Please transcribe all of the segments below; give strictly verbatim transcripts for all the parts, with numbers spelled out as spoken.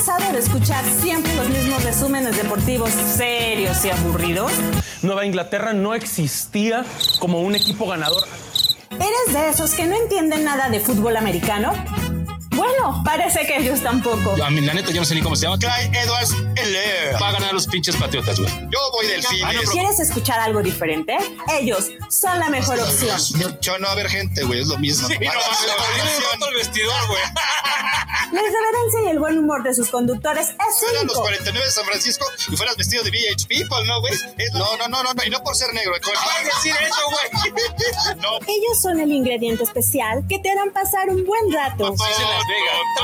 cansado de escuchar siempre los mismos resúmenes deportivos serios y aburridos? Nueva Inglaterra no existía como un equipo ganador. ¿Eres de esos que no entienden nada de fútbol americano? Bueno, parece que ellos tampoco. Yo, a mí, la neta, yo no sé ni cómo se llama. Clyde Edwards-Helaire. Va a ganar a los pinches Patriotas, güey. Yo voy Delfines. ¿Quieres escuchar algo diferente? Ellos son la mejor opción. Yo no a ver gente, güey, es lo mismo. Sí, no mames, no, el vestidor, güey. La irreverencia y el buen humor de sus conductores es Fueran los único. cuarenta y nueve de San Francisco y fueras vestido de V H People, ¿no, güey? No, no, no, no, no, y no por ser negro. ¿Cómo decir eso, güey? No. Ellos son el ingrediente especial que te harán pasar un buen rato. Sí se las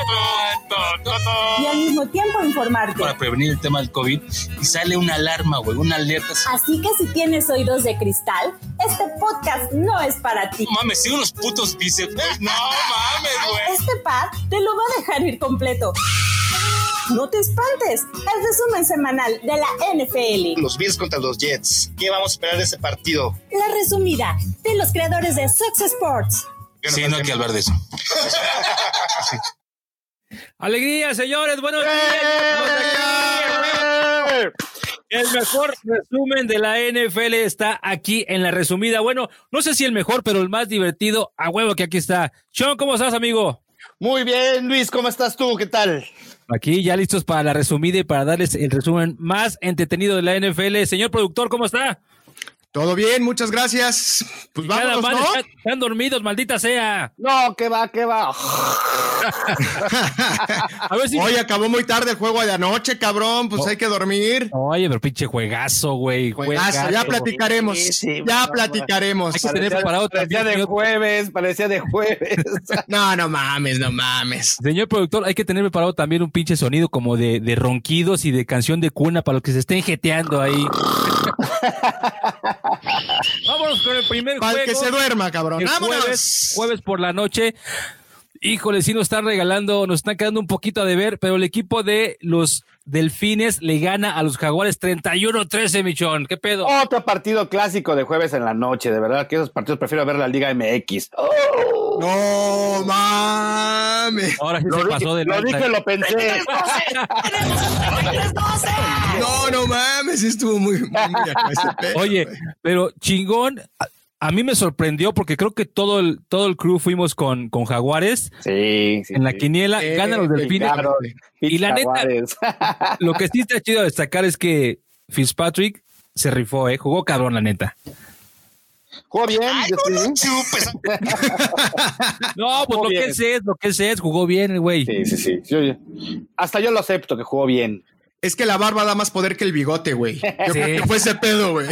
Y al mismo tiempo informarte. Para prevenir el tema del COVID y sale una alarma, güey, una alerta. Así que si tienes oídos de cristal, este podcast no es para ti. No mames, sí unos putos bíceps, güey. No mames, güey. Este pad te lo va a dejar ir completo. No te espantes, el resumen semanal de la N F L. Los Bills contra los Jets. ¿Qué vamos a esperar de ese partido? La resumida de los creadores de Fox Sports. Sí, no hay que hablar de eso. Alegría, señores, buenos días. El mejor resumen de la N F L está aquí en la resumida. Bueno, no sé si el mejor, pero el más divertido. A huevo que aquí está. Sean, ¿cómo estás, amigo? Muy bien, Luis, ¿cómo estás tú? ¿Qué tal? Aquí ya listos para la resumida y para darles el resumen más entretenido de la N F L. Señor productor, ¿cómo está? Todo bien, muchas gracias. Pues vámonos, Cada ¿no? están, están dormidos, maldita sea. No, que va, que va. A ver si... Oye, acabó muy tarde el juego de anoche, cabrón. Pues Oh. hay que dormir. Oye, pero pinche juegazo, güey. Juegazo, ya platicaremos. Sí, sí, ya no, platicaremos. Hay que tener preparado Parecía también. de señor- jueves, parecía de jueves. No, no mames, no mames. Señor productor, hay que tener preparado también un pinche sonido como de, de ronquidos y de canción de cuna para los que se estén jeteando ahí. Vámonos con el primer Para juego. que se duerma, cabrón. El Vámonos. jueves, jueves por la noche. Híjole, sí nos están regalando, nos están quedando un poquito a deber, pero el equipo de los Delfines le gana a los Jaguares treinta y uno trece, Michón. ¿Qué pedo? Otro partido clásico de jueves en la noche, de verdad que esos partidos prefiero ver la Liga M X. Oh, No mames. Ahora sí lo se dije, pasó de lo lanza. dije, lo pensé. No, no mames. Estuvo muy, muy acá ese pedo, Oye, güey. pero chingón, a, a mí me sorprendió porque creo que todo el, todo el crew fuimos con, con Jaguares Sí, sí. en la sí. quiniela, Sí, ganan los Delfines. Claro, Y la neta- Jaguares. Lo que sí está chido destacar es que Fitzpatrick se rifó, ¿eh? Jugó cabrón, la neta. Jugó bien. Ay, yo no sí. lo chupes. No, pues Jugó lo bien. que es es, lo que es es, jugó bien el güey. Sí, sí, sí. Yo- yo- hasta yo lo acepto que jugó bien. Es que la barba da más poder que el bigote, güey. Yo Sí. creo que fue ese pedo, güey.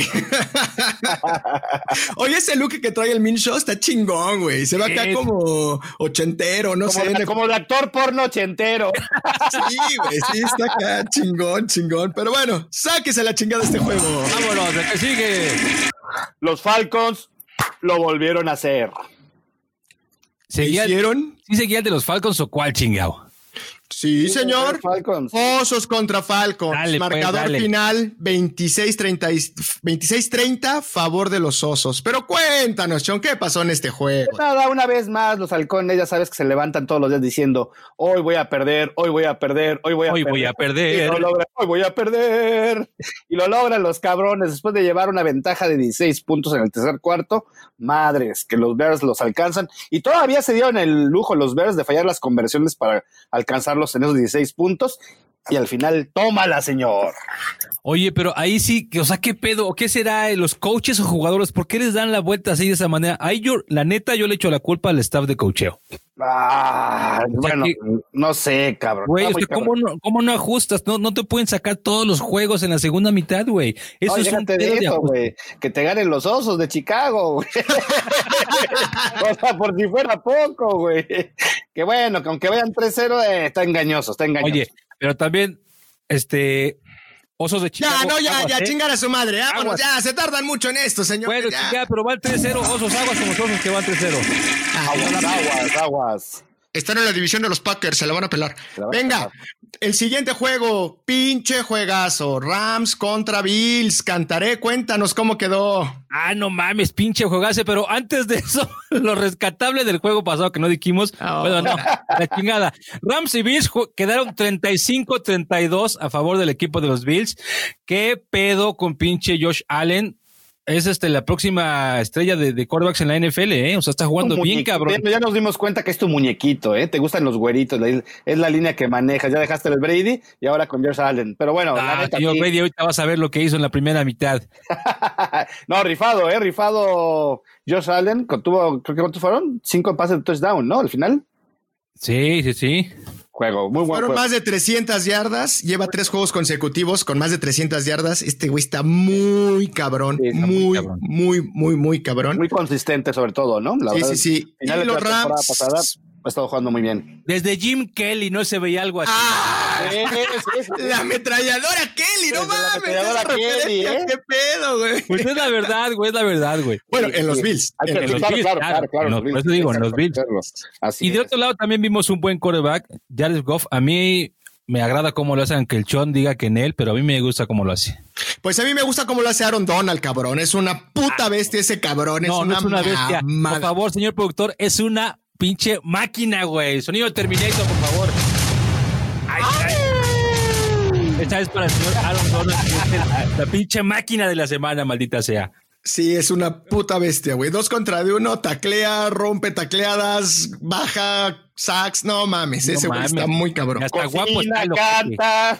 Oye, ese look que trae el Minshew está chingón, güey. Se ve acá Sí. como ochentero, no Como, sé. de, como de actor porno ochentero. Sí, güey, sí, está acá chingón, chingón. Pero bueno, sáquese la chingada de este juego. Vámonos, ¿de qué sigue? Los Falcons lo volvieron a hacer. ¿Qué ¿Seguía, hicieron? ¿Sí seguía el de los Falcons o cuál chingado? Sí, señor. Falcons. Osos contra Falcons. Dale, pues, Marcador dale. final veintiséis treinta, veintiséis treinta, favor de los Osos. Pero cuéntanos, Sean, ¿qué pasó en este juego? Nada, una vez más, los halcones, ya sabes que se levantan todos los días diciendo, hoy voy a perder, hoy voy a perder, hoy voy a Hoy perder. voy a perder. Y lo logran, hoy voy a perder. Y lo logran los cabrones después de llevar una ventaja de dieciséis puntos en el tercer cuarto. Madres, que los Bears los alcanzan. Y todavía se dieron el lujo los Bears de fallar las conversiones para alcanzarlos en esos dieciséis puntos. Y al final, tómala, señor. Oye, pero ahí sí, que, o sea, ¿qué pedo? ¿Qué será? ¿Los coaches o jugadores? ¿Por qué les dan la vuelta así de esa manera? Ahí yo, la neta, yo le echo la culpa al staff de coacheo. Ah, O sea bueno, que- no sé, cabrón. Güey, Está o muy sea, ¿cómo no, ¿cómo no ajustas? No, no te pueden sacar todos los juegos en la segunda mitad, güey. Eso No, es un déjate pedo de de eso, ajuste. güey. Que te ganen los Osos de Chicago, güey. O sea, por si fuera poco, güey. Que bueno, que aunque vean tres cero, eh, está engañoso, está engañoso. Oye, pero también, este, Osos de Chicago. Ya, no, ya, aguas, ya, ¿eh? chingar a su madre. Vámonos, Aguas. ya, se tardan mucho en esto, señor. Bueno, ya. ya, pero van tres cero, Osos, aguas con los Osos que van tres cero. Aguas, aguas, aguas. Están en la división de los Packers, se la van a pelar. van a Venga, pelar. el siguiente juego, pinche juegazo. Rams contra Bills. Cantaré, cuéntanos cómo quedó. Ah, no mames, pinche juegazo. Pero antes de eso, lo rescatable del juego pasado que no dijimos. Oh. Bueno, no, la chingada. Rams y Bills ju- quedaron treinta y cinco a treinta y dos a favor del equipo de los Bills. ¿Qué pedo con pinche Josh Allen? Es este la próxima estrella de, de quarterbacks en la N F L, ¿eh? O sea, está jugando bien, cabrón. Ya nos dimos cuenta que es tu muñequito, ¿eh? Te gustan los güeritos, es la línea que manejas. Ya dejaste el Brady y ahora con Josh Allen. Pero bueno, la Ah, neta, tío sí. Brady, ahorita vas a ver lo que hizo en la primera mitad. No, rifado, ¿eh? Rifado Josh Allen. Tuvo, creo que ¿cuántos fueron? Cinco pases de touchdown, ¿no? Al final. Sí, sí, sí. Juego, muy buen Fueron juego. más de trescientas yardas. Lleva tres juegos consecutivos con más de trescientas yardas. Este güey está muy cabrón. Sí, está muy, muy cabrón. muy, muy, muy cabrón. Muy consistente, sobre todo, ¿no? La Sí, verdad, sí, sí. Final Y de los la temporada Rams- pasada ha estado jugando muy bien. Desde Jim Kelly no se veía algo así. ¡Ah! Sí, sí, sí. La ametralladora Kelly, no Desde la mames. ametralladora esa Kelly, referencia, ¿eh? ¿Qué pedo, güey? Pues es la verdad, güey, es la verdad, güey. Bueno, Sí, en los sí. Bills. Hay que- En los claro, Bills, claro, claro. claro, claro, En los- los por eso digo, en los Bills. Así Y de es. otro lado también vimos un buen quarterback, Jared Goff. A mí me agrada cómo lo hacen, aunque el Chon diga que en él, pero a mí me gusta cómo lo hace. Pues a mí me gusta cómo lo hace Aaron Donald, cabrón. Es una puta bestia ese cabrón. Es No, una no es una bestia. mamada. Por favor, señor productor, es una pinche máquina, güey. Sonido Terminator, por favor. Ahí está. Esta es para el señor Aaron Donald, que es el- la pinche máquina de la semana, maldita sea. Sí, es una puta bestia, güey. Dos contra de uno, taclea, rompe tacleadas, baja, sacks. No mames, No ese güey mames. está muy cabrón. Ya está guapo, Cocina, está el ojete. canta.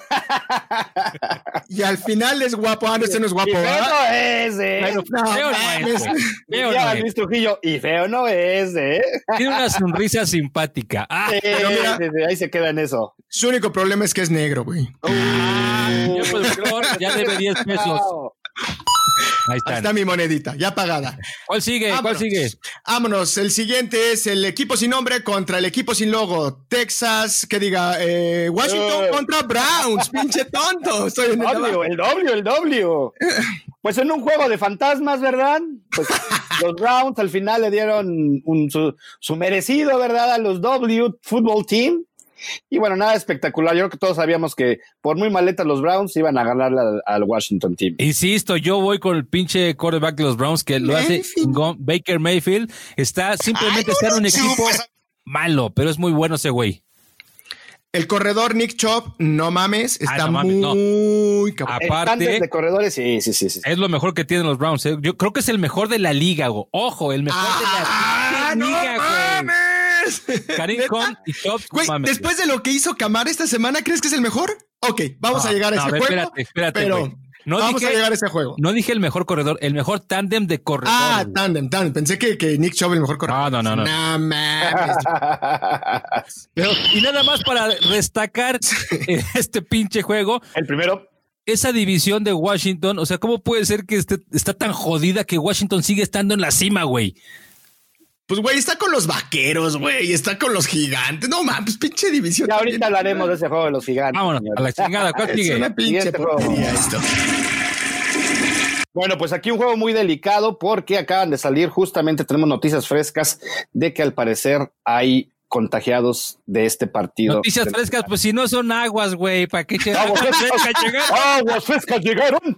Y al final es guapo. Ah, no, este no es guapo. Y feo ¿verdad? no es, ¿eh? Pero No, feo no mames. es, güey. Feo Decía no es. Luis Trujillo, y feo no es, ¿eh? Tiene una sonrisa simpática. Ah, Sí, pero mira- sí, sí, ahí se queda en eso. Su único problema es que es negro, güey. señor productor, ya debe diez pesos. Ahí Ahí están. está mi monedita, ya pagada. ¿Cuál sigue? ¿Cuál Vámonos. sigue? Vámonos. El siguiente es el equipo sin nombre contra el equipo sin logo. Texas, que diga, eh, Washington Eh. contra Browns. Pinche tonto. Estoy en el W, trabajo. el W, el W. Pues en un juego de fantasmas, ¿verdad? Pues los Browns al final le dieron un, su, su merecido, ¿verdad? A los W Football Team. Y bueno, nada espectacular. Yo creo que todos sabíamos que por muy maletas los Browns iban a ganarle al, al Washington Team. Insisto, yo voy con el pinche quarterback de los Browns que lo hace Mayfield. chingón. Baker Mayfield está simplemente Ay, está en no un lo equipo chupes. malo, pero es muy bueno ese güey. El corredor Nick Chubb, no mames, está Ah, no mames, no. muy cabrón. El Aparte- tándem de corredores, sí, sí, sí. sí. Es lo mejor que tienen los Browns. ¿eh? Yo creo que es el mejor de la liga, güey. Ojo, el mejor ¡Ah, de la no liga, güey. mames! Karim ¿Neta? Hunt y Chubb, no Güey, mames, después de lo que hizo Camara esta semana, ¿crees que es el mejor? Ok, vamos No, a llegar a no, ese a ver, juego. espérate, espérate, pero güey. No vamos dije- a llegar a ese juego. No dije el mejor corredor, el mejor tándem de corredores. Ah, güey. tándem, tándem. Pensé que, que Nick Chubb el mejor corredor. No, no, no, no. No mames. Pero, y nada más para destacar eh, este pinche juego, El primero, esa división de Washington, o sea, ¿cómo puede ser que esté, está tan jodida que Washington sigue estando en la cima, güey? Pues, güey, está con los vaqueros, güey. Está con los gigantes. No mames, pinche división. ya ahorita hablaremos de ese juego de los gigantes. Vámonos, señores. a la chingada, ¿cuál Es sigue? una pinche Siguiente juego. porquería esto. Bueno, pues aquí un juego muy delicado porque acaban de salir, justamente tenemos noticias frescas de que al parecer hay contagiados de este partido. Noticias frescas, pues si no son aguas, güey, ¿para qué che- Aguas frescas, frescas llegaron? aguas frescas llegaron.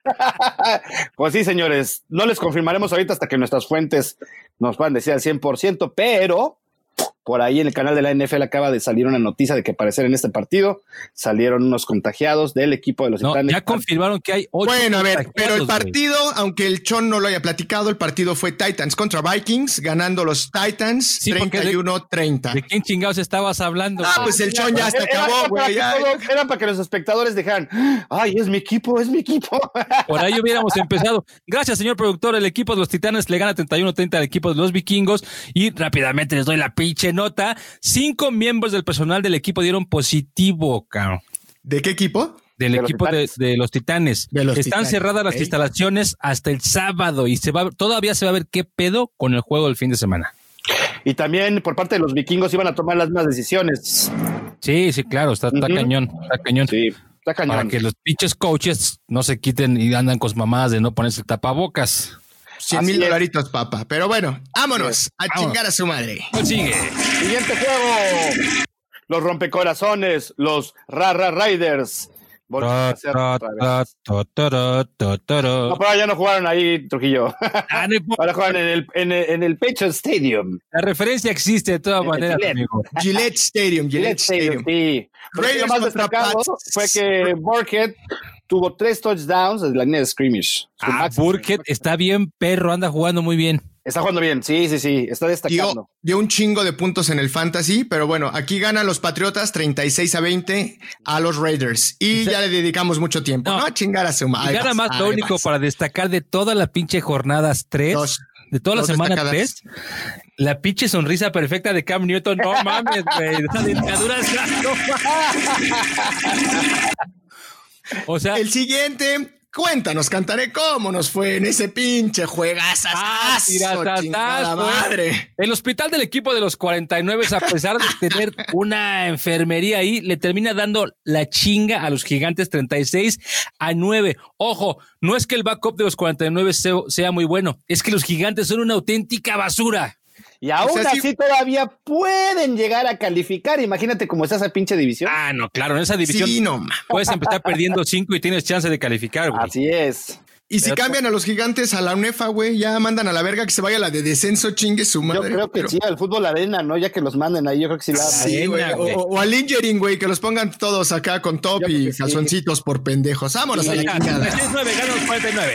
Pues sí, señores, no les confirmaremos ahorita hasta que nuestras fuentes nos puedan decir al cien por ciento, pero por ahí en el canal de la N F L acaba de salir una noticia de que parecer en este partido salieron unos contagiados del equipo de los No, Titanes. ya confirmaron que hay ocho. Bueno, a ver, contagiados, pero el güey. partido, aunque el Chon no lo haya platicado, el partido fue Titans contra Vikings, ganando los Titans Sí, porque de- treinta y uno treinta. ¿De quién chingados estabas hablando? Ah, pues el Chon ya hasta Era- acabó, era para güey. que ya. todo- Era para que los espectadores dijeran, ay, es mi equipo, es mi equipo. Por ahí hubiéramos empezado. Gracias, señor productor. El equipo de los Titanes le gana treinta y uno treinta al equipo de los Vikingos y rápidamente les doy la pinche nota. Cinco miembros del personal del equipo dieron positivo, cabrón. ¿De qué equipo? Del De los equipo de, Titanes. de los Titanes. De los Están Titanes, cerradas las ok. instalaciones hasta el sábado y se va, todavía se va a ver qué pedo con el juego del fin de semana. Y también por parte de los vikingos iban a tomar las mismas decisiones. Sí, sí, claro, está, está Ujú. cañón, está cañón. Sí, está cañón. Para que los pinches coaches no se quiten y andan con mamadas de no ponerse el tapabocas. cien mil dolaritos, papá. Pero bueno, vámonos a Vamos. chingar a su madre. Sigue. Siguiente juego. Los rompecorazones, los Rara Riders. Ta, ta, ta, ta, ta, ta, ta. No, pero ya no jugaron ahí, Trujillo. Ah, no Ahora juegan en el, en el, en el Patriot Stadium. La referencia existe de todas maneras, Gillette. amigo. Gillette Stadium, Gillette, Gillette Stadium. Sí. Lo más destacado fue que Burkhead tuvo tres touchdowns desde la línea de scrimmage. Ah, Burkhead está bien, perro, anda jugando muy bien. Está jugando bien, sí, sí, sí, está destacando. Dio, dio un chingo de puntos en el fantasy, pero bueno, aquí ganan los Patriotas treinta y seis a veinte a los Raiders. Y ya le dedicamos mucho tiempo, ¿no? ¿no? A chingar a su madre. Y gana más lo único para destacar de toda la pinche jornadas tres, dos, de toda la semana tres, la pinche sonrisa perfecta de Cam Newton. No mames, güey. Esa dentadura es no O sea, el siguiente... Cuéntanos, Cantaré, cómo nos fue en ese pinche juegazazo, ah, chingada madre. El hospital del equipo de los cuarenta y nueve, a pesar de tener una enfermería ahí, le termina dando la chinga a los Gigantes treinta y seis a nueve. Ojo, no es que el backup de los cuarenta y nueve sea, sea muy bueno, es que los Gigantes son una auténtica basura. Y aún o sea, así sí, todavía pueden llegar a calificar. Imagínate cómo está esa pinche división. Ah, no, claro, en esa división sí, no, puedes empezar perdiendo cinco y tienes chance de calificar, güey. Así es. Y si pero cambian a los Gigantes a la UNEFA, güey, ya mandan a la verga que se vaya la de descenso, chingue su madre. Yo creo que pero... sí, al fútbol arena, ¿no? Ya que los manden ahí, yo creo que sí la sí, güey. O, o al Ingering, güey, que los pongan todos acá con top y calzoncitos sí. por pendejos. Vámonos sí, a la chingada. treinta y nueve ganan los cuarenta y nueve.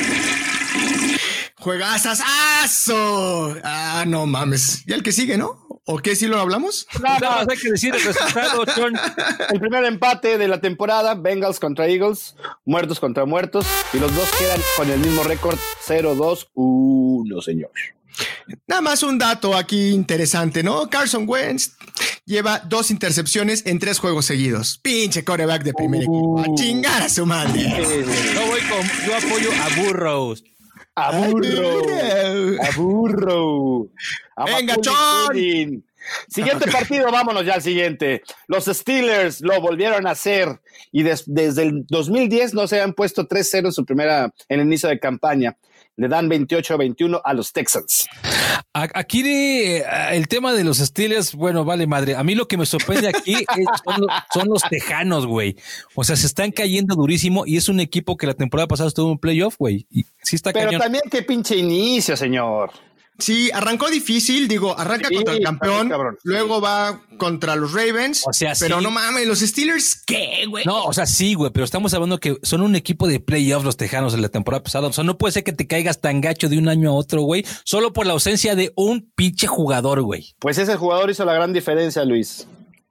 ¡Juegazazazo! Ah, no mames. ¿Y el que sigue, no? ¿O qué? ¿Sí lo hablamos? No, no, hay que decir el resultado, John. El primer empate de la temporada, Bengals contra Eagles, muertos contra muertos, y los dos quedan con el mismo récord, cero dos uno, señor. Nada más un dato aquí interesante, ¿no? Carson Wentz lleva dos intercepciones en tres juegos seguidos. Pinche quarterback de primer uh, equipo. A chingar a su madre. Yo voy con, yo apoyo a Burrows. A burro, a burro. A Venga, Chon. Siguiente partido, vámonos ya al siguiente. Los Steelers lo volvieron a hacer y des, desde el dos mil diez no se han puesto tres cero en su primera, en el inicio de campaña. Le dan veintiocho a veintiuno a los Texans. Aquí de, el tema de los Steelers, bueno, vale madre. A mí lo que me sorprende aquí es, son, los, son los tejanos, güey. O sea, se están cayendo durísimo y es un equipo que la temporada pasada estuvo en playoff, güey. Y sí está Pero cañón. También qué pinche inicio, señor. Sí, arrancó difícil, digo, arranca sí, contra el campeón, luego va contra los Ravens, o sea, pero sí. no mames, los Steelers, ¿qué, güey? No, o sea, sí, güey, pero estamos hablando que son un equipo de playoffs los Tejanos en la temporada pasada, o sea, no puede ser que te caigas tan gacho de un año a otro, güey, solo por la ausencia de un pinche jugador, güey. Pues ese jugador hizo la gran diferencia, Luis.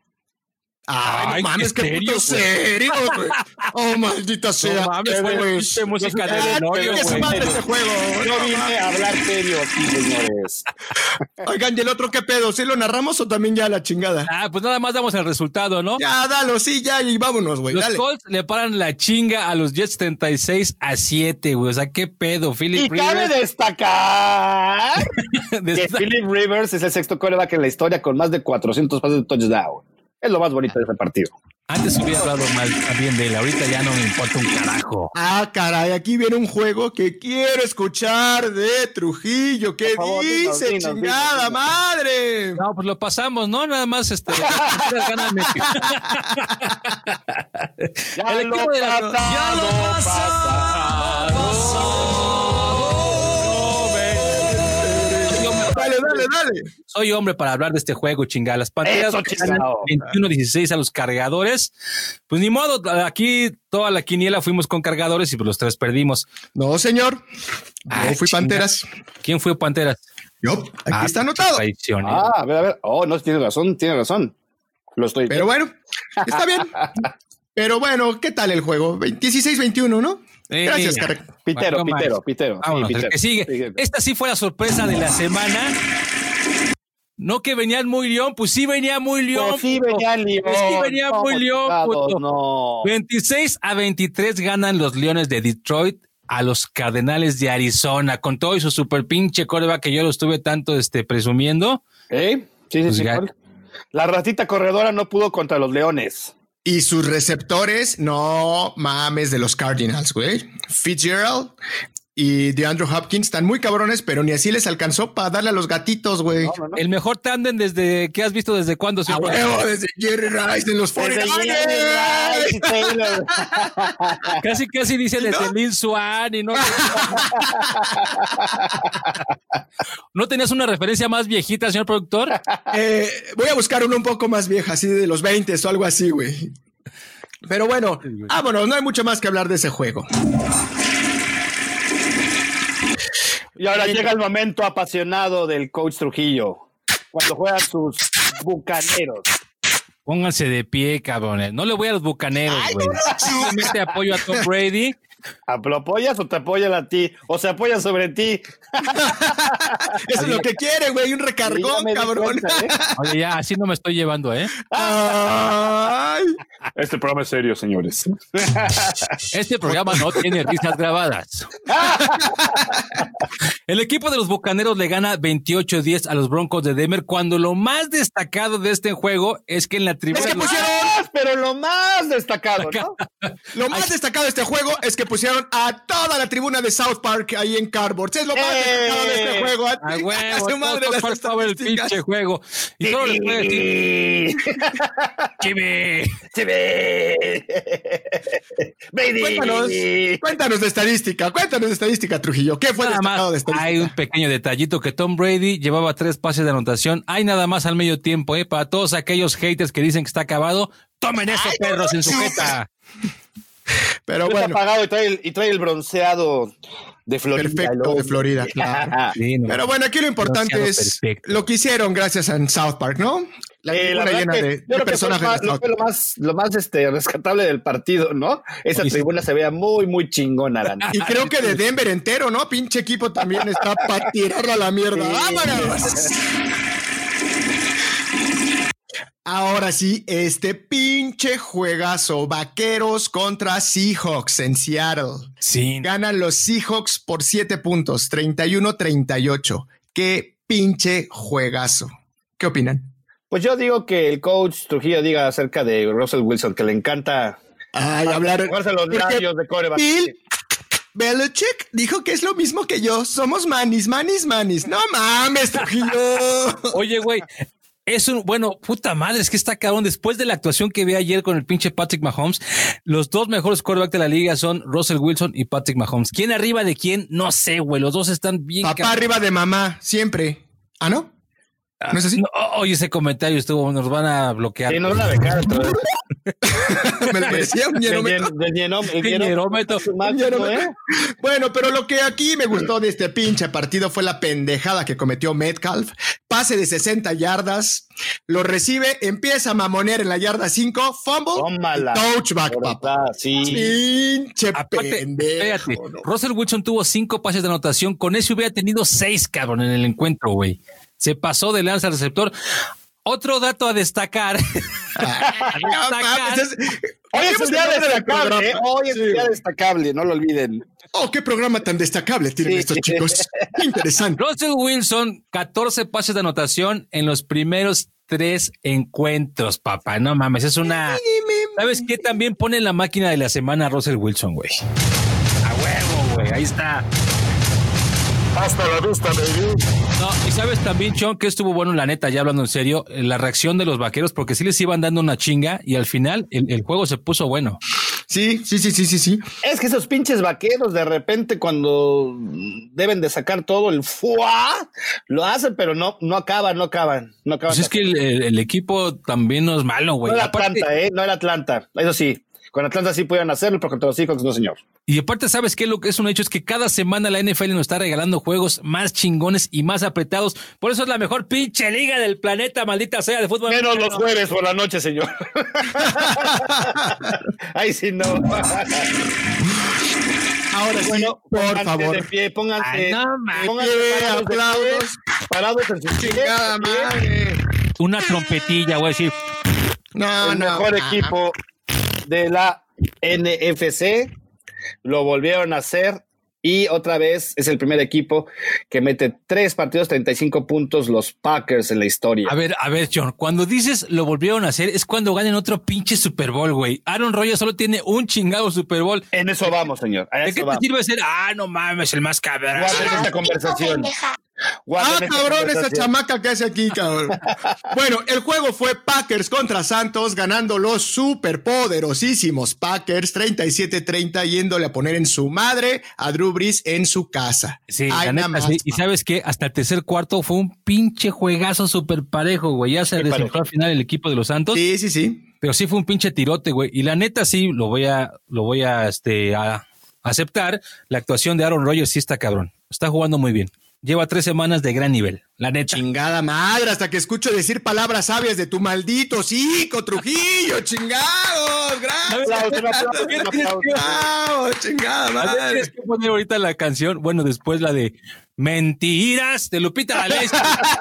Ay, Ay, no mames, qué, qué puto serio, güey. Oh, maldita sea. No mames, güey. Qué música de Lenorio, güey. Este juego. No vine a hablar serio aquí, señores. Oigan, ¿y el otro qué pedo? ¿Sí lo narramos o también ya la chingada? Ah, pues nada más damos el resultado, ¿no? Ya, dalo, sí, ya, y vámonos, güey. Los dale. Colts le paran la chinga a los Jets treinta y seis a siete, güey. O sea, qué pedo, Philip y Rivers. Y cabe destacar que Philip Rivers es el sexto quarterback en la historia con más de cuatrocientos pases de touchdown. Es lo más bonito de ese partido. Antes hubiera hablado mal también de él, ahorita ya no me importa un carajo. Ah, caray, aquí viene un juego que quiero escuchar de Trujillo. ¿Qué favor, dice, dinos, chingada dinos, dinos. madre? No, pues lo pasamos, ¿no? Nada más este. ya el equipo de la ya lo pasado. Dale, dale, dale. Soy hombre para hablar de este juego, chingada. Las Panteras veintiuno dieciséis a los Cargadores. Pues ni modo, aquí toda la quiniela fuimos con Cargadores y pues los tres perdimos. No, señor. Ay, no fui chinga. Panteras. ¿Quién fue Panteras? Yo, aquí ah, está anotado. Traición, ¿eh? Ah, a ver, a ver. Oh, no, tiene razón, tiene razón. Lo estoy. Pero bueno, está bien. Pero bueno, ¿qué tal el juego? dieciséis veintiuno, ¿no? Eh, Gracias, Cara. Pitero, Bueno, pitero, pitero. Vámonos, sí, pitero. El que sigue. Sí, esta sí fue la sorpresa de la semana. No que venían muy león, pues sí venía muy león. Pues sí venía león. Pues sí venía no, muy león. Puto. No. veintiséis a veintitrés ganan los Leones de Detroit a los Cardenales de Arizona, con todo y su super pinche coreback que yo lo estuve tanto este, presumiendo. ¿Eh? Sí, sí, pues sí. ya. La ratita corredora no pudo contra los Leones. Y sus receptores, no mames, de los Cardinals, güey. Fitzgerald, y DeAndre Hopkins están muy cabrones, pero ni así les alcanzó para darle a los gatitos, güey. No, no, no. El mejor tándem desde que has visto desde cuándo. A huevo, desde Jerry Rice en los cuarenta y nueve. Casi, casi dice desde Lin Swan y no. ¿No tenías una referencia más viejita, señor productor? Eh, voy a buscar uno un poco más vieja, así de los veinte o algo así, güey. Pero bueno, vámonos, no hay mucho más que hablar de ese juego. Y ahora llega el momento apasionado del coach Trujillo, cuando juegan sus bucaneros. Pónganse de pie, cabrones. No le voy a los bucaneros, güey. Simplemente apoyo a Tom Brady. ¿Lo apoyas o te apoyan a ti? ¿O se apoyan sobre ti? Eso es lo que quiere, güey, un recargón, Sí, cabrón. Cuenta, ¿eh? Oye, ya, así no me estoy llevando, ¿eh? Ay. Este programa es serio, señores. Este programa no tiene risas grabadas. El equipo de los Bucaneros le gana veintiocho diez a los Broncos de Denver, cuando lo más destacado de este juego es que en la tribuna... Es que los- pusieron- Más, pero lo más destacado, ¿no? Lo más destacado de este juego es que pusieron a toda la tribuna de South Park ahí en Cardboard. Es lo más ¡Eh! destacado de este juego. A A huevo, su madre todos las por favor, el estadísticas. pinche juego. Y solo les puedo decir, Chibi. Baby. Cuéntanos, cuéntanos de estadística, cuéntanos de estadística, Trujillo. ¿Qué fue Nada destacado más, de estadística? hay un pequeño detallito que Tom Brady llevaba tres pases de anotación. Hay nada más al medio tiempo, ¿eh? Para todos aquellos haters que dicen que está acabado, tomen eso, perros, en su jeta. Pero Está bueno, apagado y trae, el, y trae el bronceado de Florida. perfecto el de Florida, claro. Sí, no. Pero bueno, aquí lo importante Bronceado es perfecto. lo que hicieron gracias a en South Park, ¿no? La Eh, la tribuna verdad llena que de, yo de creo que fue personajes lo de más, lo, South fue lo Park. más, lo más este, rescatable del partido, ¿no? Esa Oye, sí. tribuna se veía muy, muy chingona. La neta. Y creo que de Denver entero, ¿no? Pinche equipo también está para tirarla a la mierda. ¡Vámonos! Ahora sí, este pinche juegazo. Vaqueros contra Seahawks en Seattle. Sí. Ganan los Seahawks por siete puntos, treinta y uno treinta y ocho. ¡Qué pinche juegazo! ¿Qué opinan? Pues yo digo que el coach Trujillo diga acerca de Russell Wilson, que le encanta Ay, hablar. jugarse los porque labios de coreback. Bill Belichick dijo que es lo mismo que yo. Somos manis, manis, manis. No mames, Trujillo. Oye, güey. Es un, bueno, puta madre, es que está cabrón. Después de la actuación que vi ayer con el pinche Patrick Mahomes, los dos mejores quarterbacks de la liga son Russell Wilson y Patrick Mahomes. ¿Quién arriba de quién? No sé, güey. Los dos están bien. Papá cabrón. arriba de mamá, siempre. ¿Ah, no? ¿No es así? No, oye, ese comentario estuvo, nos van a bloquear. Sí, no es una becada. pero- Me lo merecía un Del ñerómetro. ñen- del ñenóm- el Qué ñenóm- ñerómetro. su máximo, ¿eh? Bueno, pero lo que aquí me gustó de este pinche partido fue la pendejada que cometió Metcalf. Pase de sesenta yardas, lo recibe, empieza a mamonear en la yarda cinco, fumble, Tómala. y touchback, Por papá. atrás, sí. Pinche Aparte, pendejo. espérate, ¿no? Russell Wilson tuvo cinco pases de anotación. Con eso hubiera tenido seis, cabrón, en el encuentro, güey. Se pasó de lanza al receptor. Otro dato a destacar. a No destacar. mames, es- Hoy es un Oímos día el nombre del destacable, programa. ¿eh? Hoy es Sí. un día destacable, no lo olviden. Oh, qué programa tan destacable tienen Sí. estos chicos. Qué interesante. Russell Wilson, catorce pases de anotación en los primeros tres encuentros, papá. No mames, es una... ¿Sabes qué? También pone en la máquina de la semana a Russell Wilson, güey. A huevo, güey. Ahí está. Hasta la vista, baby. No, y sabes también, Sean, que estuvo bueno, la neta, ya hablando en serio, la reacción de los vaqueros, porque sí les iban dando una chinga y al final el, el juego se puso bueno. Sí, sí, sí, sí, sí, sí. Es que esos pinches vaqueros de repente cuando deben de sacar todo el fuá, lo hacen, pero no, no acaban, no acaban, no acaban. Pues es que el, el- el equipo también no es malo, güey. no era Aparte- Atlanta, eh, no era Atlanta. Eso sí, con Atlanta sí podían hacerlo, pero contra los Seahawks no, señor. Y aparte, ¿sabes qué? Lo que es un hecho es que cada semana la N F L nos está regalando juegos más chingones y más apretados. Por eso es la mejor pinche liga del planeta, maldita sea, de fútbol. Menos americano. los jueves por la noche, señor. Ahí sí no. Ahora sí, Bueno, por pónganse favor. de pie, pónganse, Ay, no mames. pónganse Pie, parados, de aplausos. pie, parados en sus pies, Chingada de pie. madre. Una trompetilla, güey, sí. No, El no. mejor Ah, equipo de la N F C lo volvieron a hacer Y otra vez es el primer equipo que mete tres partidos, treinta y cinco puntos, los Packers en la historia. A ver, a ver, John, cuando dices lo volvieron a hacer es cuando ganan otro pinche Super Bowl, güey. Aaron Rodgers solo tiene un chingado Super Bowl. En eso vamos, señor. ¿De qué te sirve ser? Ah, no mames, el más cabrón. Guarden esta conversación. Guarden ah, esta cabrón, conversación. esa chamaca que hace aquí, cabrón. Bueno, el juego fue Packers contra Santos, ganando los superpoderosísimos Packers, treinta y siete treinta, yéndole a poner en su madre a Drew Brees en su casa. Sí, Ay, la nada neta, más. sí. Y sabes qué, hasta el tercer cuarto fue un pinche juegazo súper parejo, güey. Ya se desinfló al final el equipo de los Santos. Sí, sí, sí. Pero sí fue un pinche tirote, güey. Y la neta sí, lo voy a, lo voy a, este, a aceptar. La actuación de Aaron Rodgers sí está cabrón. Está jugando muy bien. Lleva tres semanas de gran nivel, la neta. Chingada madre, hasta que escucho decir palabras sabias de tu maldito hocico, Trujillo, chingados, gracias. Un aplauso, un aplauso. Bravo, chingada madre. Tienes que poner ahorita la canción, bueno, después la de Mentiras de Lupita D'Alessio.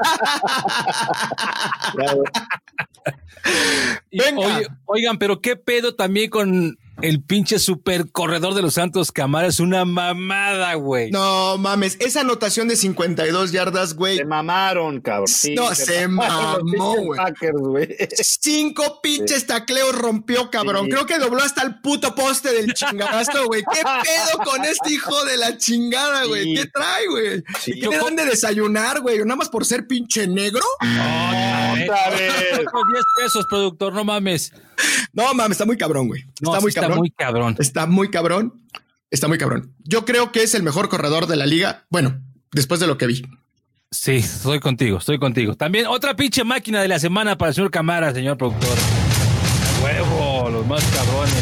Y, Venga. oye, oigan, pero qué pedo también con el pinche super corredor de los Santos Camara. Es una mamada, güey. No mames, esa anotación de cincuenta y dos yardas, güey. Se mamaron, cabrón. Sí, No, se mamó, los pinches güey. Packers, güey. Cinco pinches tacleos rompió, cabrón. Sí. Creo que dobló hasta el puto poste del chingadazo, güey. ¿Qué pedo con este hijo de la chingada, güey? Sí. ¿Qué trae, güey? Sí. ¿Y qué le dan de desayunar, güey? ¿Nada más por ser pinche negro? Otra vez. diez pesos, productor, no mames. No, mames, está muy cabrón, güey. No, Está sí muy está cabrón. muy cabrón. Está muy cabrón. Está muy cabrón. Yo creo que es el mejor corredor de la liga. Bueno, después de lo que vi. Sí, estoy contigo, estoy contigo. También otra pinche máquina de la semana para el señor Camara, señor productor. A huevo, los más cabrones.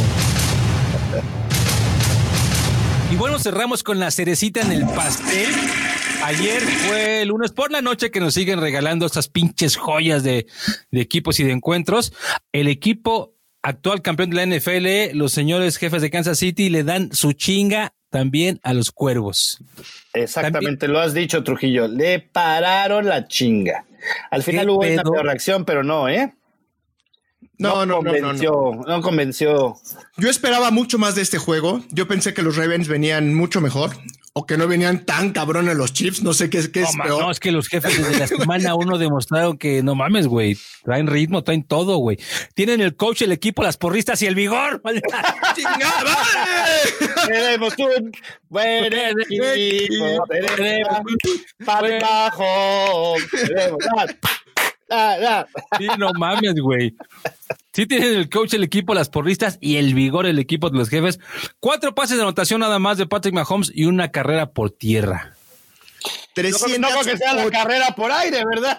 Y bueno, cerramos con la cerecita en el pastel. Ayer fue el lunes por la noche que nos siguen regalando estas pinches joyas de, de equipos y de encuentros. El equipo actual campeón de la N F L, los señores jefes de Kansas City, le dan su chinga también a los Cuervos. Exactamente, También, lo has dicho, Trujillo. Le pararon la chinga. Al final hubo pedo? una peor reacción, pero no, ¿eh? No, no, no, no, convenció, no. no convenció. Yo esperaba mucho más de este juego. Yo pensé que los Ravens venían mucho mejor o que no venían tan cabrones los Chiefs. No sé qué es, qué No, es ma, peor. no, es que los jefes desde la semana uno demostraron que no mames, güey. Traen ritmo, traen todo, güey. Tienen el coach, el equipo, las porristas y el vigor. ¡Chingada madre! Tenemos un buen equipo. Tenemos un Patrick Mahomes. Tenemos Ah, ah. Sí, no mames, güey. Sí tienen el coach, el equipo, las porristas y el vigor, el equipo de los jefes. Cuatro pases de anotación nada más de Patrick Mahomes y una carrera por tierra. trescientos No creo que sea la carrera por aire, ¿verdad?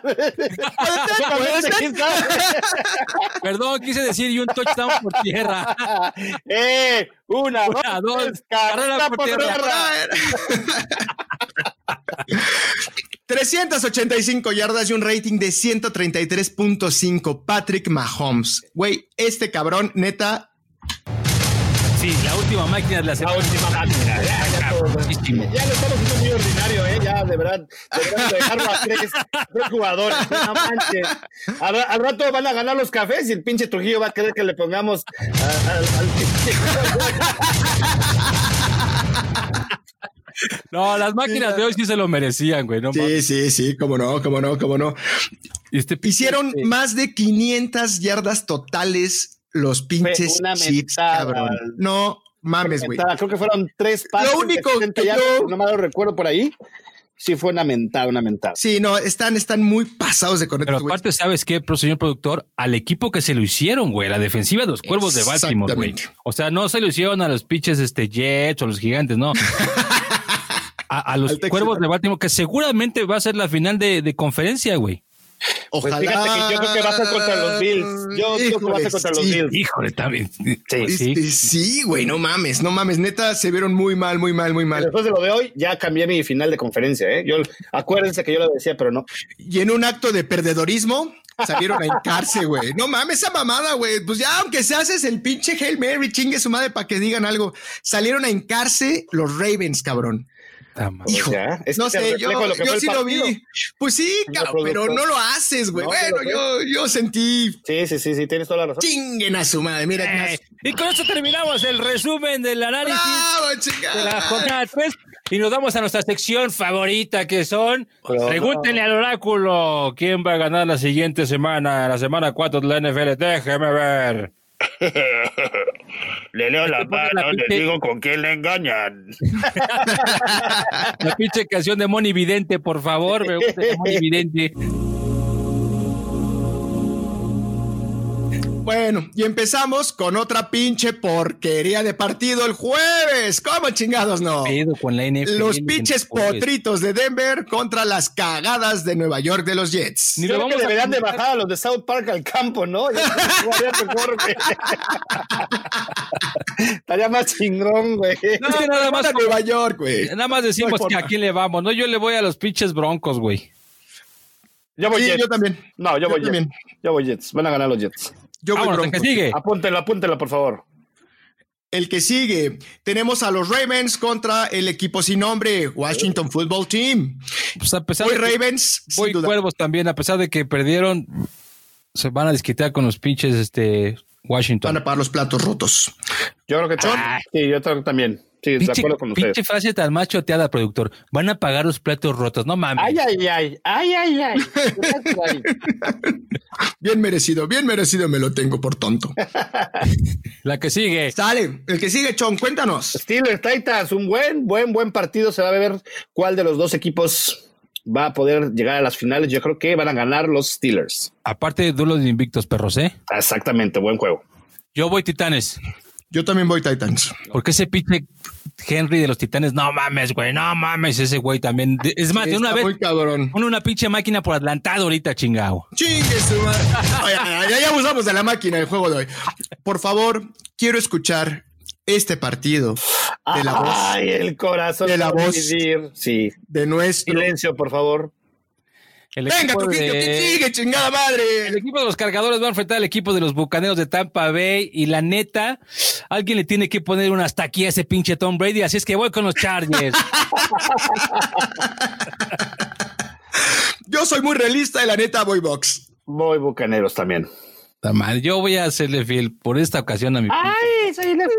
Perdón, quise decir y un touchdown por tierra. eh, una, Una, dos, dos, tres, carrera por tierra. trescientas ochenta y cinco yardas y un rating de ciento treinta y tres punto cinco. Patrick Mahomes. Güey, este cabrón, neta. Sí, la última máquina de la La semana. última máquina. Ya, ya, todo, ya lo estamos haciendo muy ordinario, ¿eh? Ya, de verdad. Deberíamos dejarlo a tres, tres jugadores. No manches. Al, al rato van a ganar los cafés y el pinche Trujillo va a querer que le pongamos a, a, al pinche. No, las máquinas de hoy sí se lo merecían, güey. No Sí, mames. sí, sí, cómo no, cómo no, cómo no. Este, Hicieron este, más de quinientas yardas totales los pinches una Chiefs, mentada. cabrón. No mames, güey. Creo que fueron tres pases. Lo único de sesenta que yardas, yo- no me lo recuerdo por ahí. Sí, fue una mentada, una mentada. Sí, no, están, están muy pasados de Pero conectos, güey. aparte, ¿sabes qué, pro- señor productor? Al equipo que se lo hicieron, güey, la defensiva de los Cuervos de Baltimore, güey. Exactamente. O sea, no se lo hicieron a los pinches este, Jets o los Gigantes, no. A, a los Al Texas. Cuervos de Baltimore, que seguramente va a ser la final de, de conferencia, güey. Pues Ojalá. fíjate que yo creo que va a ser contra los Bills. Yo creo que va a ser contra los sí. Bills. Híjole, también. Sí. Este, sí, güey, no mames, no mames, neta, se vieron muy mal, muy mal, muy mal. Después de lo de hoy, ya cambié mi final de conferencia, ¿eh? Yo, acuérdense que yo lo decía, pero no. Y en un acto de perdedorismo, salieron a hincarse, güey. No mames, esa mamada, güey. Pues ya, aunque se haces el pinche Hail Mary, chingue su madre para que digan algo. Salieron a hincarse los Ravens, cabrón. Hijo, sea, es no que te sé, reflejo yo, lo que yo fue el sí lo vi. partido. Pues sí, Señor cabrón, pero productor. no lo haces, güey. No, bueno, pero yo, yo sentí Sí, sí, sí, sí, tienes toda la razón. chinguen a su madre. Mira, Eh, y con esto terminamos el resumen del análisis bravo, de la chingada. jornada tres. Y nos vamos a nuestra sección favorita, que son Pero pregúntenle no. al oráculo quién va a ganar la siguiente semana, la semana cuatro de la N F L. Déjeme ver. Le leo la mano, la pinche... le digo con quién le engañan. La pinche canción de Moni Vidente, por favor. Me gusta de Moni Vidente. Bueno, y empezamos con otra pinche porquería de partido el jueves. ¿Cómo chingados no? Con la N F L, los pinches potritos de Denver contra las cagadas de Nueva York de los Jets. Ni lo vamos que deberían de bajar a los de South Park al campo, ¿no? Estaría más chingón, güey. No, no, nada más a Nueva York, güey. Nada más decimos no que a quién le vamos, ¿no? Yo le voy a los pinches Broncos, güey. Yo voy sí, Jets. Yo también. No, yo, yo voy también. Jets. Yo voy Jets. Van a ganar los Jets. Yo voy Broncos. ¿El que sigue? Apúntelo, apúntelo, por favor. El que sigue, tenemos a los Ravens contra el equipo sin nombre, Washington Football Team. Pues a pesar voy de que, Ravens, voy Cuervos también, a pesar de que perdieron, se van a desquitar con los pinches este, Washington. Van a pagar los platos rotos. Yo creo que Chon, ah. sí, yo también. Sí, pinche, de acuerdo con ustedes. Pinche frase tan machoteada, productor. Van a pagar los platos rotos, no mames. Ay, ay, ay, ay, ay, ay. Bien merecido, bien merecido me lo tengo por tonto. La que sigue. Sale, el que sigue, Chon, cuéntanos. Steelers Titans, un buen, buen, buen partido. Se va a ver cuál de los dos equipos va a poder llegar a las finales. Yo creo que van a ganar los Steelers. Aparte de duelos de invictos, perros, ¿eh? Exactamente, buen juego. Yo voy Titanes. Yo también voy Titans. Porque ese pinche Henry de los Titanes, no mames, güey, no mames, ese güey también. Es más, sí, de una vez. Muy cabrón. Pone una pinche máquina por adelantado ahorita, chingado. Chingue su madre. Oye, ya, ya abusamos de la máquina el juego de hoy. Por favor, quiero escuchar este partido de la voz. Ay, el corazón. De la voz. Vivir. Sí. De nuestro. Silencio, por favor. El Venga, Trujillo, de... ¿qué sigue, chingada madre? El equipo de los Cargadores va a enfrentar al equipo de los Bucaneros de Tampa Bay y la neta, alguien le tiene que poner un hasta aquí a ese pinche Tom Brady, así es que voy con los Chargers. Yo soy muy realista y la neta voy Bucs. Voy Bucaneros también. Mal. Yo voy a hacerle fiel por esta ocasión a mi Ay, soy la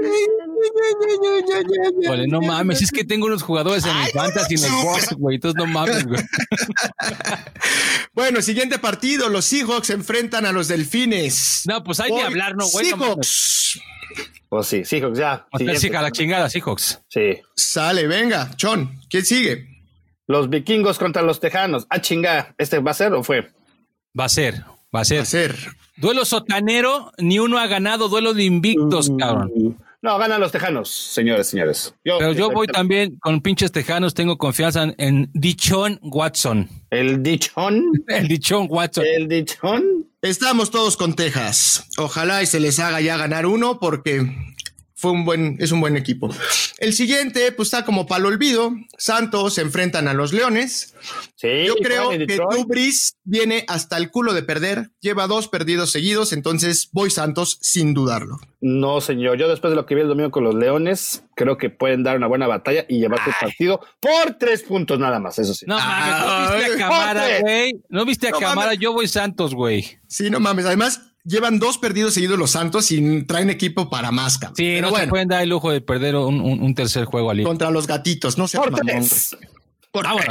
Vale, no mames, es que tengo unos jugadores en mi fantasy en el box, güey, entonces no mames, güey. Bueno, siguiente partido, los Seahawks enfrentan a los Delfines. No, pues hay que hablar, no, güey. Seahawks. Pues sí, Seahawks ya. O sea, sí, a la chingada, Seahawks. Sí. Sale, venga, Chon, ¿quién sigue? Los Vikingos contra los Tejanos. Ah, chingada, ¿este va a ser o fue? Va a ser, va a ser. Va a ser. Duelo sotanero, ni uno ha ganado duelo de invictos, uh, cabrón. No, ganan los Tejanos, señores, señores. Yo, Pero yo voy también con pinches Tejanos, tengo confianza en, en Dichon Watson. ¿El Dichon? El Dichon Watson. ¿El Dichon? Estamos todos con Texas. Ojalá y se les haga ya ganar uno porque fue un buen, es un buen equipo. El siguiente, pues está como para el olvido. Santos se enfrentan a los Leones. Sí, yo creo que Drew Brees viene hasta el culo de perder. Lleva dos perdidos seguidos, entonces voy Santos sin dudarlo. No, señor. Yo después de lo que vi el domingo con los Leones, creo que pueden dar una buena batalla y llevarse el partido por tres puntos nada más, eso sí. No mames, ¿no viste a Camara, güey? ¿No viste a no, Camara? Mames. Yo voy Santos, güey. Sí, no mames. Además, llevan dos perdidos seguidos los Santos y traen equipo para más, cabrón. Sí, pero no bueno, se pueden dar el lujo de perder un, un, un tercer juego al contra los gatitos, no se por tres. Por ah, bueno,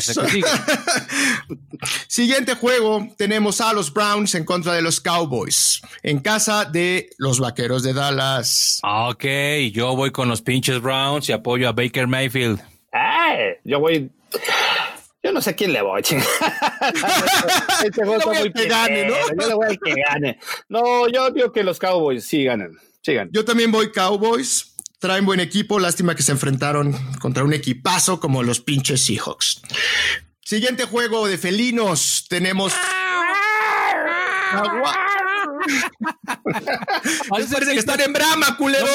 Siguiente juego, tenemos a los Browns en contra de los Cowboys, en casa de los Vaqueros de Dallas. Ok, yo voy con los pinches Browns y apoyo a Baker Mayfield. Ay, yo voy... Yo no sé a quién le voy. Este juego está muy que gane, ¿no? Yo le voy al que gane. No, yo digo que los Cowboys sí ganan. Sí ganan. Yo también voy Cowboys. Traen buen equipo. Lástima que se enfrentaron contra un equipazo como los pinches Seahawks. Siguiente juego de felinos. Tenemos... Agua. Parece que están en Brahma, culeros.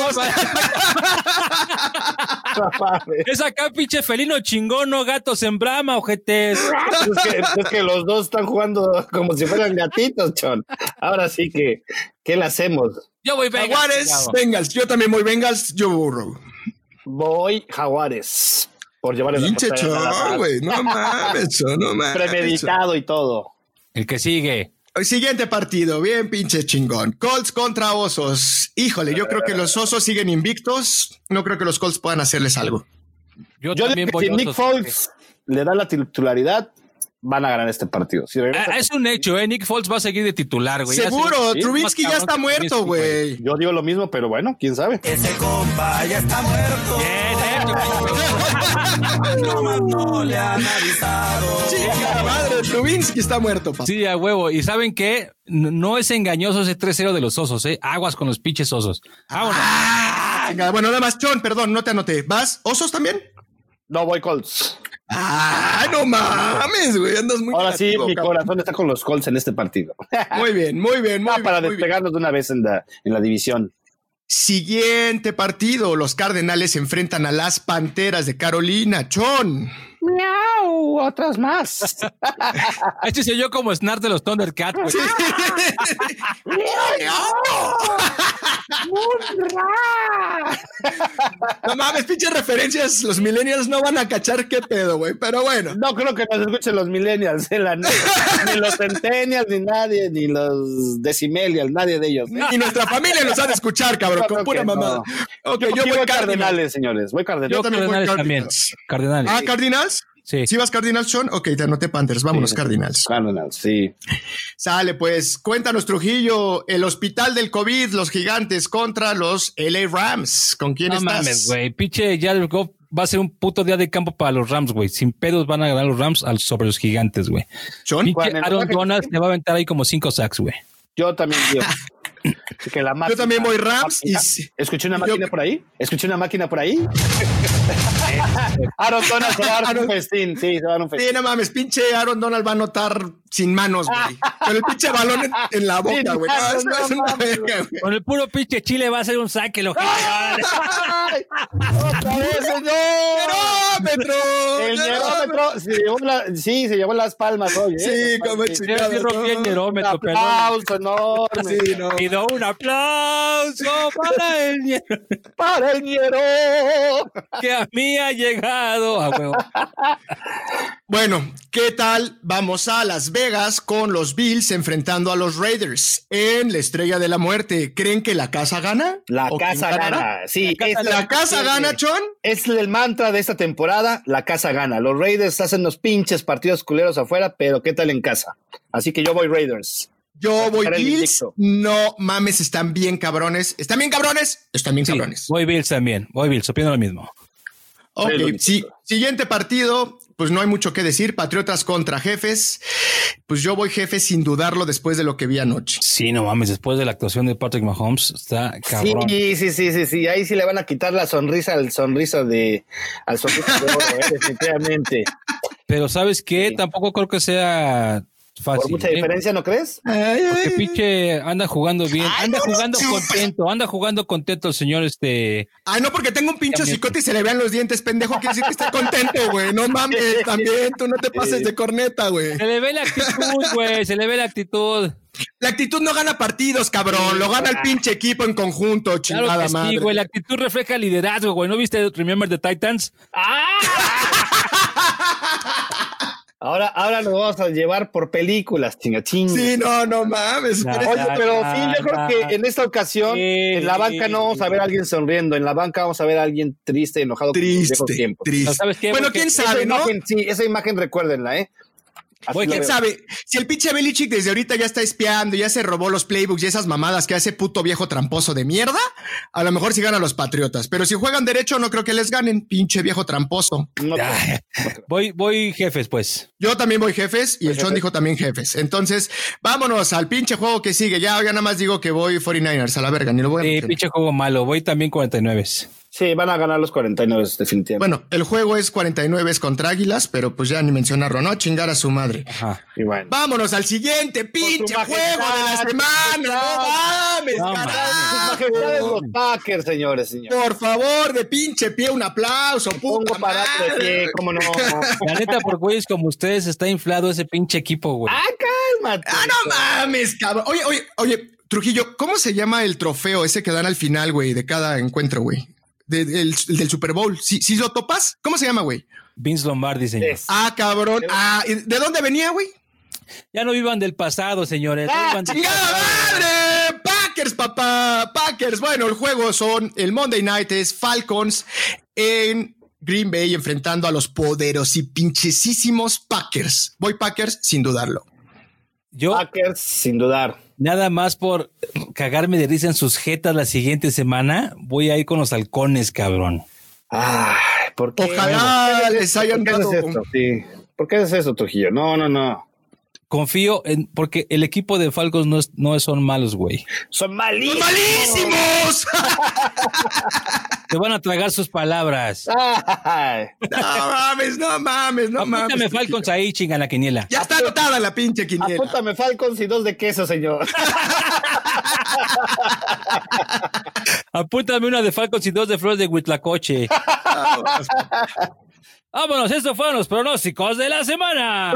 No, es acá pinche felino chingón, no gatos en Brahma, ojetes. Es que, es que los dos están jugando como si fueran gatitos, Chon. Ahora sí que, ¿qué le hacemos? Yo voy Bengals. Jaguares, Bengals. Yo también voy Bengals, yo burro. Voy Jaguares. Por llevarles pinche Chon, güey. No mames, Chon, no mames. Premeditado y todo. El que sigue. Siguiente partido, bien pinche chingón. Colts contra Osos. Híjole, yo creo que los Osos siguen invictos. No creo que los Colts puedan hacerles algo. Yo, Yo también digo que voy si Nick Osos. Foles le da la titularidad, van a ganar este partido. Si regresa, Ah, es un hecho, ¿eh? Nick Foles va a seguir de titular, güey. Ya Seguro, se- Trubisky más ya cabrón está que muerto, Trubisky, güey. yo digo lo mismo, pero bueno, quién sabe. Ese compa ya está muerto. Bien, hecho, No más no le han avisado. Chica madre, Trubisky está muerto, papá. Sí, a huevo. ¿Y saben qué? N- No es engañoso ese tres cero de los Osos, ¿eh? Aguas con los pinches Osos. Vámonos. Ah, venga, bueno, nada más, Chon, perdón, no te anoté. ¿Vas? ¿Osos también? No, voy Colts. Ah, no mames, güey, andas muy Ahora sí, negativo, mi cabrón. corazón está con los Colts en este partido. Muy bien, muy bien, muy Ah, bien. para muy bien. despegarnos de una vez en la, en la división. Siguiente partido, los Cardenales se enfrentan a las Panteras de Carolina. Chon. Miau, otras más. Este soy yo como Snart de los Thundercats, güey. No mames, pinches referencias, los millennials no van a cachar qué pedo, güey, pero bueno. No creo que nos escuchen los millennials, eh, la neta. Ni los centennials, ni nadie, ni los decimelials, nadie de ellos. ¿eh? Y nuestra familia nos ha de escuchar, cabrón, Yo con creo pura que no. mamada. Ok, Yo, yo, yo voy voy Cardinals. Cardenales, señores. Voy Cardenales. Yo también voy Cardenales también. Cardinals. Cardenales. Ah, Cardinals. Sí. ¿Sí vas Cardinals, Sean? Ok, te anoté Panthers. Vámonos, Sí. Cardinals. Cardinals, sí. Sale, pues, cuéntanos, Trujillo, el hospital del COVID, los gigantes contra los L A Rams. ¿Con quién No estás? mames, güey. Pinche Jared Goff va a ser un puto día de campo para los Rams, güey. Sin pedos van a ganar los Rams al, sobre los gigantes, güey. ¿Sean? Pinche Juan, el Aaron ataque- Donald le va a aventar ahí como cinco sacks, güey. Yo también digo. Que la máquina- Yo también voy Rams y... ¿Escuché una yo- máquina por ahí? ¿Escuché una máquina por ahí? Aaron Donald se va a dar un festín. Sí, se va a dar un festín. Sí, no mames, pinche Aaron Donald va a anotar sin manos, güey. Con el pinche balón en, en la boca, Sin güey. No, manos, eso es no una mames. verga, güey. Con el puro pinche Chile va a ser un saque, lo que. ¡Ay! ¡Otra vez, señor! ¡Nerómetro! El Nerómetro se llevó la, sí, se llevó las palmas hoy. ¿eh? Sí, como Sí. chingada. Sí, rompí el Un Nerómetro, perdón. aplauso enorme Sí, no. Pido un aplauso para el Ñero para el Ñero. que a mí ha llegado. A huevo. Bueno, ¿qué tal? Vamos a Las Vegas con los Bills enfrentando a los Raiders en la Estrella de la Muerte. ¿Creen que la casa gana? La ¿O casa quién ganará? gana. Sí, La casa- es ¿La casa sí, gana, sí. Chon? Es el mantra de esta temporada, la casa gana. Los Raiders hacen los pinches partidos culeros afuera, pero ¿qué tal en casa? Así que yo voy Raiders. Yo voy Para el Bills. invicto. No mames, están bien cabrones. ¿Están bien cabrones? Están bien Sí, cabrones. voy Bills también. Voy Bills, opino lo mismo. Ok, Es lo mismo. sí. Siguiente partido, pues no hay mucho que decir. Patriotas contra Jefes. Pues yo voy Jefes sin dudarlo después de lo que vi anoche. Sí, no mames, después de la actuación de Patrick Mahomes, está cabrón. Sí, sí, sí, sí, sí. Ahí sí le van a quitar la sonrisa al sonrisa de al sonrisa de oro, eh, definitivamente. Pero ¿sabes qué? Sí. Tampoco creo que sea fácil. Por mucha ¿eh? diferencia, ¿no crees? Porque pinche anda jugando bien, Ay, anda no, no, jugando chupa. contento, anda jugando contento el señor este. Ay, no, porque tengo un pinche También. cicote y se le vean los dientes, pendejo. Quiere decir que esté contento, güey. No mames, también. Tú no te pases de corneta, güey. Se le ve la actitud, güey, se le ve la actitud. La actitud no gana partidos, cabrón. Lo gana el pinche equipo en conjunto, Claro chingada que sí, madre. güey, la actitud refleja liderazgo, güey. ¿No viste Remember the Titans? Ahora, ahora nos vamos a llevar por películas, chinga, chinga. Sí, no, no mames. Nah. Pero- Oye, pero sí, yo creo Ah, que en esta ocasión, sí. en la banca no vamos a ver a alguien sonriendo, en la banca vamos a ver a alguien triste, enojado con los viejos Triste, tiempos. triste. ¿Sabes qué? Bueno, Porque quién Esa sabe, ¿no? imagen, sí, esa imagen recuérdenla, ¿eh? Así Voy, lo ¿Quién veo. sabe? Si el pinche Belichick desde ahorita ya está espiando, ya se robó los playbooks y esas mamadas que hace puto viejo tramposo de mierda, a lo mejor sí ganan los Patriotas. Pero si juegan derecho, no creo que les ganen, pinche viejo tramposo. No, Ay, voy, voy jefes, pues. Yo también voy Jefes y el Jefes. Chon dijo también Jefes. Entonces, vámonos al pinche juego que sigue. Ya, ya nada más digo que voy cuarenta y nueve ers a la verga, ni lo voy a Sí, mencionar. pinche juego malo. Voy también cuarenta y nueve. sí, van a ganar los cuarenta y nueve, definitivamente. Bueno, el juego es cuarenta y nueve contra Águilas, pero pues ya ni mencionarlo, ¿no? Chingar a su madre. Ajá. Y bueno. Vámonos al siguiente pinche Con su juego de la majestad, semana. No mames, No carajo. Sus majestades los Packers, señores, señores. Por favor, de pinche pie, un aplauso, Pongo puta parado de madre. pie, cómo no. La neta, por güeyes como ustedes está inflado ese pinche equipo, güey. ¡Ah, cálmate! Ah, no mames, cabrón. Oye, oye, oye, Trujillo, ¿cómo se llama el trofeo ese que dan al final, güey, de cada encuentro, güey? De- del, del Super Bowl. ¿Sí, ¿Sí lo topas? ¿Cómo se llama, güey? Vince Lombardi, señor. Es- Ah, cabrón. Ah, ¿y ¿de dónde venía, güey? Ya no vivan del pasado, señores. No ¡Ah, vivan del ¡Chingada madre! Packers, papá. Packers. Bueno, el juego son el Monday Night es Falcons en Green Bay enfrentando a los poderosos y pinchesísimos Packers. Voy Packers sin dudarlo. Yo, Packers, sin dudar. nada más por cagarme de risa en sus jetas la siguiente semana, voy a ir con los halcones, cabrón. Ay, ¿por qué? Ojalá ¿Por qué les hayan ¿por qué dado haces esto? Sí. ¿Por qué haces eso, Trujillo? No, no, no. Confío en, porque el equipo de Falcons no, es, no son malos, güey. Son malísimos. ¡Malísimos! Te van a tragar sus palabras. Ay. No mames, no mames, no mames. Apúntame Falcons ahí, chinga la quiniela. Ya está anotada la pinche quiniela. Apúntame Falcons y dos de queso, señor. Apúntame una de Falcons y dos de flores de Huitlacoche. Vámonos, estos fueron los pronósticos de la semana.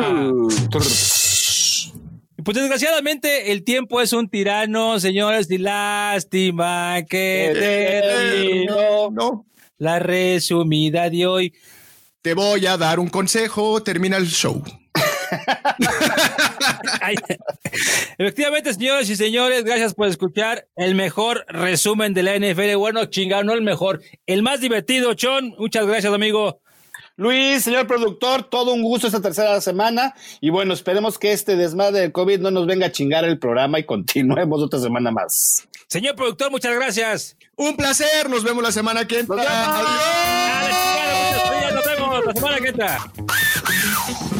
Pues desgraciadamente el tiempo es un tirano, señores, y lástima que terminó No. la resumida de hoy. Te voy a dar un consejo, termina el show. Ay, efectivamente, señores y señores, gracias por escuchar el mejor resumen de la N F L. Bueno, chingado, no el mejor, el más divertido, Chon. Muchas gracias, amigo. Luis, señor productor, todo un gusto esta tercera semana. Y bueno, esperemos que este desmadre del COVID no nos venga a chingar el programa y continuemos otra semana más. Señor productor, muchas gracias. Un placer, nos vemos la semana que entra. Nos vemos. Adiós. Dale, chingada, muchas gracias. Nos vemos la semana que entra.